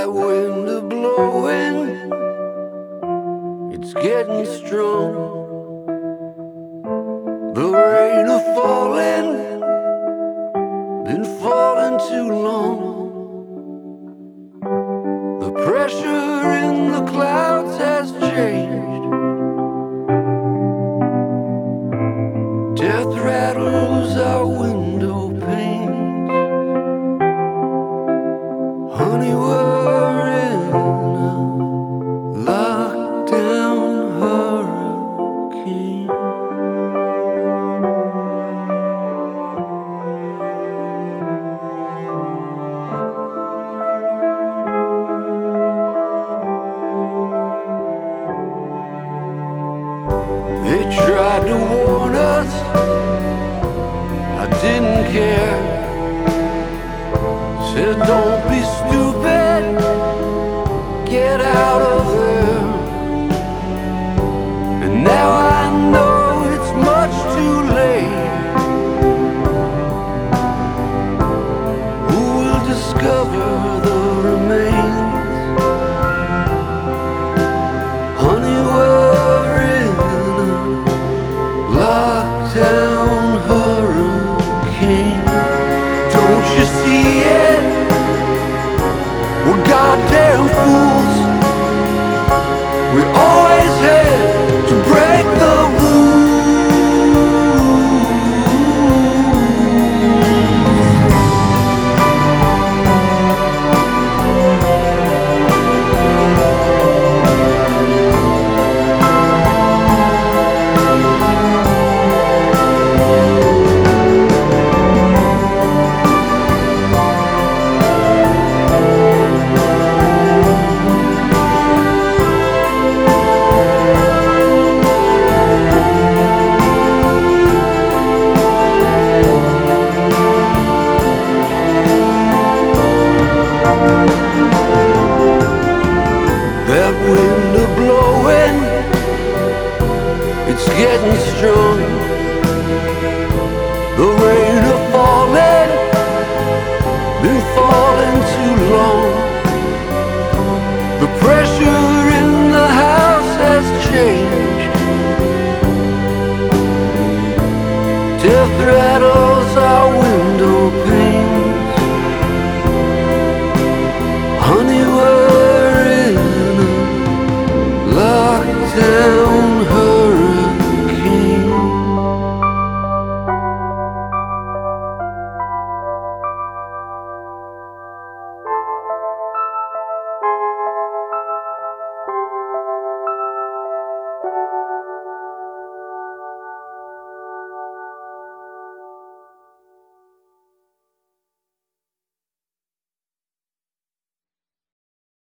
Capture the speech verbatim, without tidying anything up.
That wind a blowing, it's getting strong. The rain a falling, been falling too long. The pressure in the clouds has changed. Death rattles our window panes. Honey, we're in a lockdown hurricane. They tried to warn us, I didn't care. Said don't be stupid, get out of there. And now I know it's much too late. Who will discover the remains? Honey, we're in a lockdown hurricane. Don't you see it? We're goddamn fools. We always had to break the that wind a blowing, it's getting strong. The rain a falling, been falling too long. The pressure in the house has changed. Death rattles our window panes. Honey, we're in a lockdown